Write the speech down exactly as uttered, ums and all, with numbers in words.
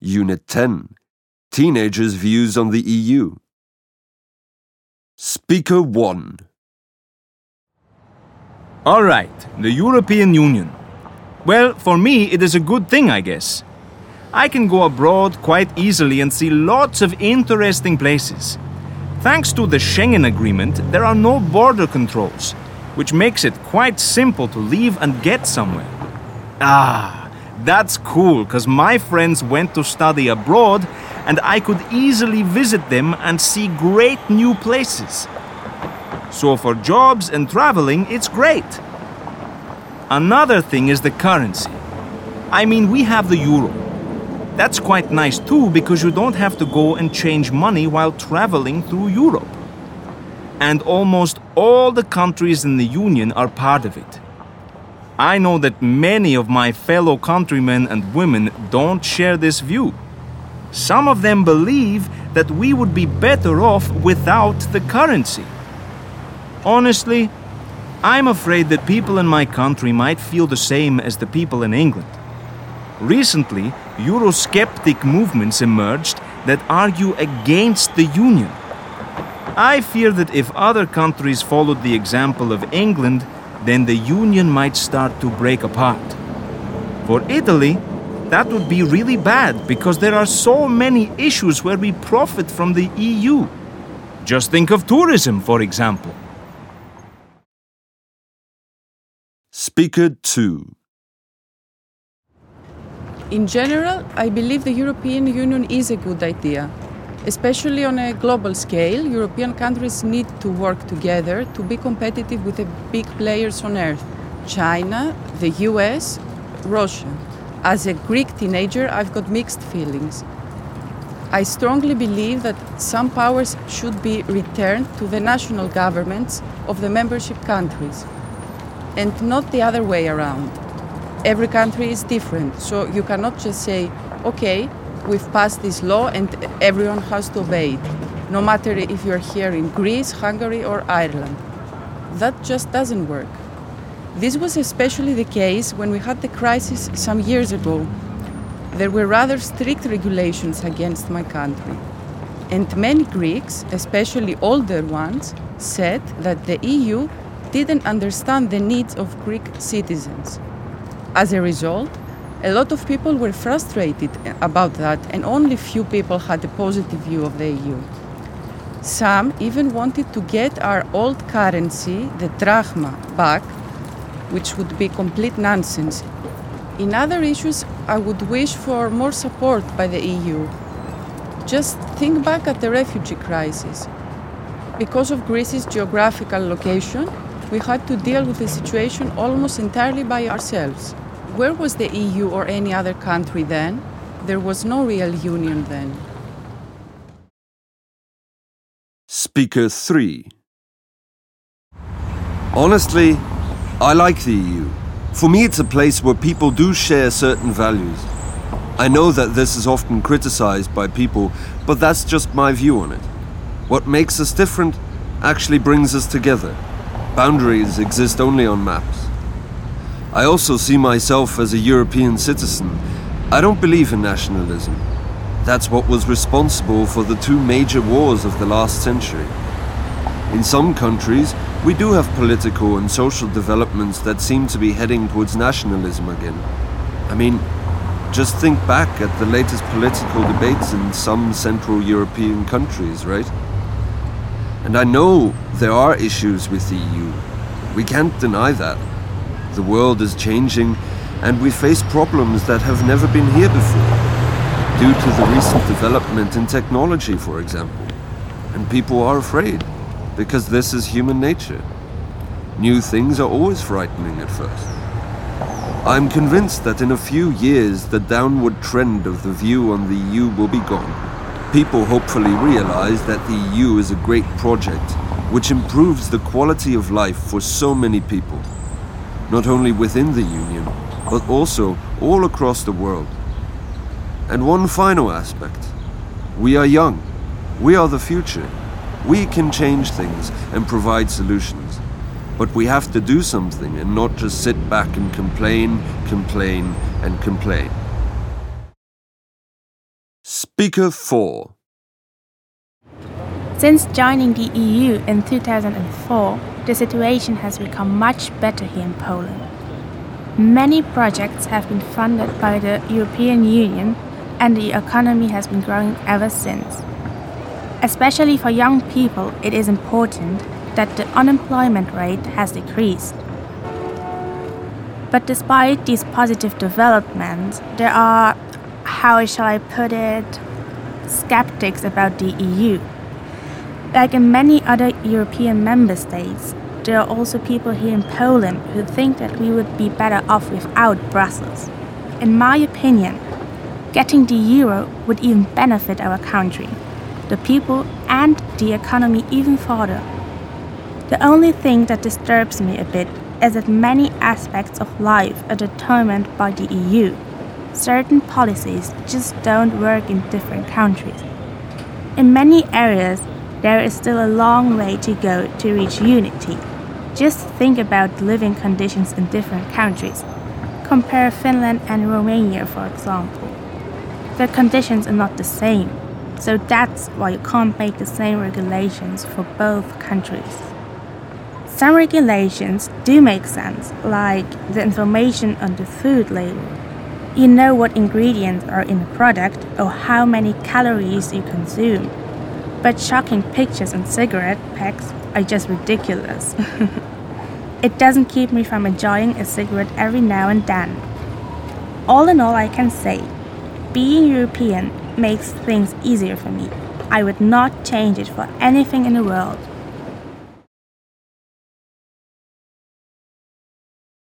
Unit ten. Teenagers' views on the E U. Speaker one. All right, the European Union. Well, for me, it is a good thing, I guess. I can go abroad quite easily and see lots of interesting places. Thanks to the Schengen Agreement, there are no border controls, which makes it quite simple to leave and get somewhere. Ah, that's cool, because my friends went to study abroad and I could easily visit them and see great new places. So for jobs and traveling, it's great. Another thing is the currency. I mean, we have the euro. That's quite nice too, because you don't have to go and change money while traveling through Europe. And almost all the countries in the Union are part of it. I know that many of my fellow countrymen and women don't share this view. Some of them believe that we would be better off without the currency. Honestly, I'm afraid that people in my country might feel the same as the people in England. Recently, Eurosceptic movements emerged that argue against the Union. I fear that if other countries followed the example of England, then the Union might start to break apart. For Italy, that would be really bad because there are so many issues where we profit from the E U. Just think of tourism, for example. Speaker two. In general, I believe the European Union is a good idea. Especially on a global scale, European countries need to work together to be competitive with the big players on Earth: China, the U S, Russia. As a Greek teenager, I've got mixed feelings. I strongly believe that some powers should be returned to the national governments of the membership countries, and not the other way around. Every country is different, so you cannot just say, okay, we've passed this law and everyone has to obey it, no matter if you're here in Greece, Hungary, or Ireland. That just doesn't work. This was especially the case when we had the crisis some years ago. There were rather strict regulations against my country. And many Greeks, especially older ones, said that the E U didn't understand the needs of Greek citizens. As a result, a lot of people were frustrated about that, and only few people had a positive view of the E U. Some even wanted to get our old currency, the drachma, back, which would be complete nonsense. In other issues, I would wish for more support by the E U. Just think back at the refugee crisis. Because of Greece's geographical location, we had to deal with the situation almost entirely by ourselves. Where was the E U or any other country then? There was no real union then. Speaker three. Honestly, I like the E U. For me, it's a place where people do share certain values. I know that this is often criticized by people, but that's just my view on it. What makes us different actually brings us together. Boundaries exist only on maps. I also see myself as a European citizen. I don't believe in nationalism. That's what was responsible for the two major wars of the last century. In some countries, we do have political and social developments that seem to be heading towards nationalism again. I mean, just think back at the latest political debates in some Central European countries, right? And I know there are issues with the E U. We can't deny that. The world is changing, and we face problems that have never been here before, due to the recent development in technology, for example. And people are afraid, because this is human nature. New things are always frightening at first. I'm convinced that in a few years, the downward trend of the view on the E U will be gone. People hopefully realize that the E U is a great project, which improves the quality of life for so many people. Not only within the Union, but also all across the world. And one final aspect. We are young. We are the future. We can change things and provide solutions. But we have to do something and not just sit back and complain, complain, and complain. Speaker four. Since joining the E U in two thousand four, the situation has become much better here in Poland. Many projects have been funded by the European Union, and the economy has been growing ever since. Especially for young people, it is important that the unemployment rate has decreased. But despite these positive developments, there are, how shall I put it, skeptics about the E U. Like in many other European member states, there are also people here in Poland who think that we would be better off without Brussels. In my opinion, getting the euro would even benefit our country, the people and the economy even further. The only thing that disturbs me a bit is that many aspects of life are determined by the E U. Certain policies just don't work in different countries. In many areas, there is still a long way to go to reach unity. Just think about living conditions in different countries. Compare Finland and Romania, for example. The conditions are not the same, so that's why you can't make the same regulations for both countries. Some regulations do make sense, like the information on the food label. You know what ingredients are in a product or how many calories you consume. But shocking pictures on cigarette packs are just ridiculous. It doesn't keep me from enjoying a cigarette every now and then. All in all, I can say, being European makes things easier for me. I would not change it for anything in the world.